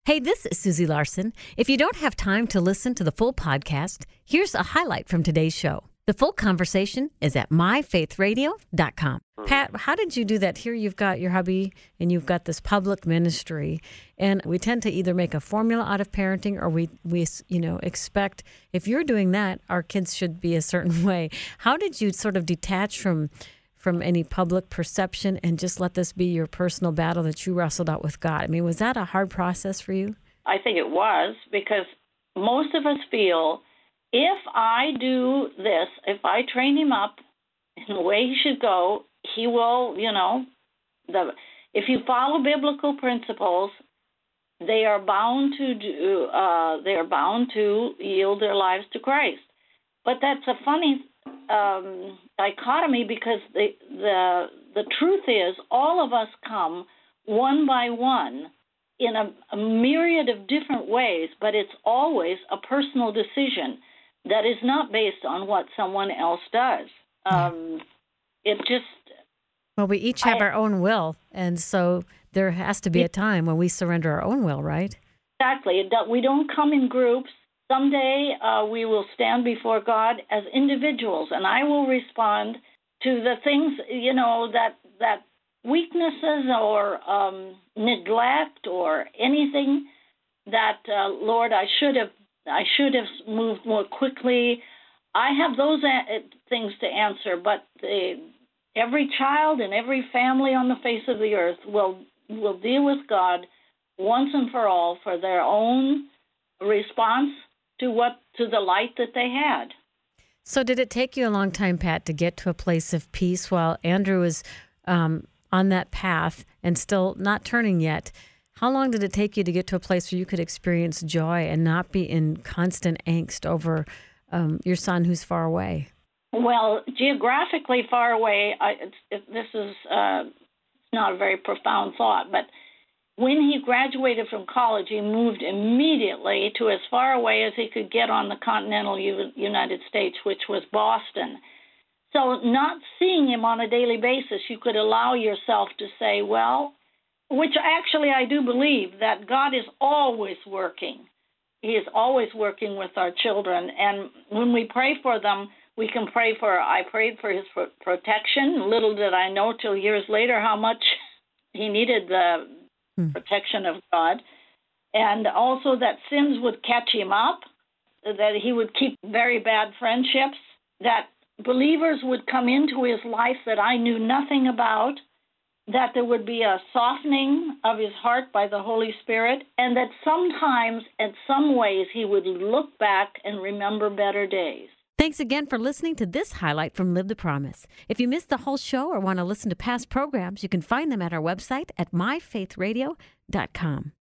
Hey, this is Susie Larson. If you don't have time to listen to the full podcast, here's a highlight from today's show. The full conversation is at myfaithradio.com. Pat, how did you do that? Here you've got your hubby and you've got this public ministry, and we tend to either make a formula out of parenting or we expect if you're doing that, our kids should be a certain way. How did you sort of detach from any public perception and just let this be your personal battle that you wrestled out with God? I mean, was that a hard process for you? I think it was, because most of us feel if I do this, if I train him up in the way he should go, he will, if you follow biblical principles, they are bound to yield their lives to Christ. But that's a funny dichotomy, because the truth is all of us come one by one in a myriad of different ways, but it's always a personal decision that is not based on what someone else does. Well, we each have our own will, and so there has to be a time when we surrender our own will, right? Exactly. We don't come in groups. Someday we will stand before God as individuals, and I will respond to the things, that weaknesses or neglect or anything that, Lord, I should have moved more quickly. I have those things to answer, but every child and every family on the face of the earth will deal with God once and for all for their own response to the light that they had. So did it take you a long time, Pat, to get to a place of peace while Andrew was on that path and still not turning yet? How long did it take you to get to a place where you could experience joy and not be in constant angst over your son who's far away? Well, geographically far away, this is not a very profound thought, but when he graduated from college, he moved immediately to as far away as he could get on the continental United States, which was Boston. So not seeing him on a daily basis, you could allow yourself to say, well, which actually I do believe that God is always working. He is always working with our children. And when we pray for them, we can I prayed for his protection. Little did I know till years later how much he needed the protection of God. And also that sins would catch him up, that he would keep very bad friendships, that believers would come into his life that I knew nothing about, that there would be a softening of his heart by the Holy Spirit, and that sometimes, in some ways, he would look back and remember better days. Thanks again for listening to this highlight from Live the Promise. If you missed the whole show or want to listen to past programs, you can find them at our website at myfaithradio.com.